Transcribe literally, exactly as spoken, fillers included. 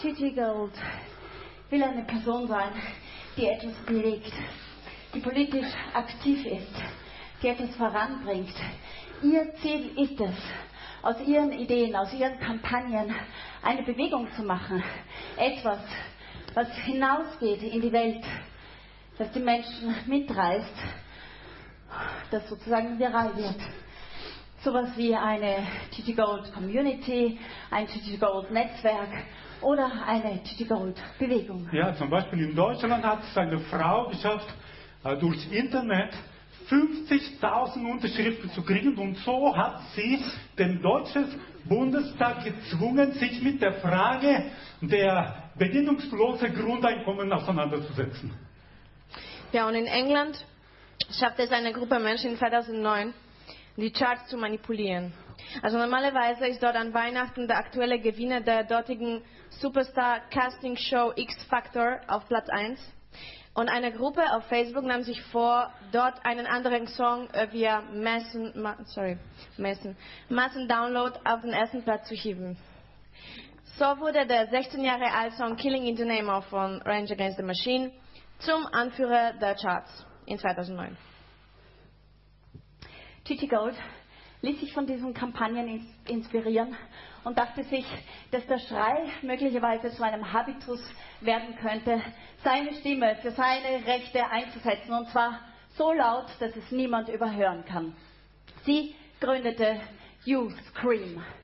Gigi Gold will eine Person sein, die etwas bewegt, die politisch aktiv ist, die etwas voranbringt. Ihr Ziel ist es, aus ihren Ideen, aus ihren Kampagnen eine Bewegung zu machen. Etwas, was hinausgeht in die Welt, das die Menschen mitreißt, das sozusagen viral wird. Sowas wie eine Gigi Gold Community, ein Gigi Gold Netzwerk oder eine Gigi Gold Bewegung. Ja, zum Beispiel in Deutschland hat es eine Frau geschafft, äh, durchs Internet fünfzigtausend Unterschriften zu kriegen, und so hat sie den deutschen Bundestag gezwungen, sich mit der Frage der bedingungslosen Grundeinkommen auseinanderzusetzen. Ja, und in England schafft es eine Gruppe Menschen in zweitausendneun, die Charts zu manipulieren. Also normalerweise ist dort an Weihnachten der aktuelle Gewinner der dortigen Superstar Casting Show X Factor auf Platz eins. Und eine Gruppe auf Facebook nahm sich vor, dort einen anderen Song äh, via Massen, ma, sorry, Massen, Massendownload auf den ersten Platz zu hieven. So wurde der sechzehn Jahre alte Song Killing in the Name of von Rage Against the Machine zum Anführer der Charts in zweitausendneun. Gigi Gold ließ sich von diesen Kampagnen inspirieren und dachte sich, dass der Schrei möglicherweise zu einem Habitus werden könnte, seine Stimme für seine Rechte einzusetzen, und zwar so laut, dass es niemand überhören kann. Sie gründete You Scream.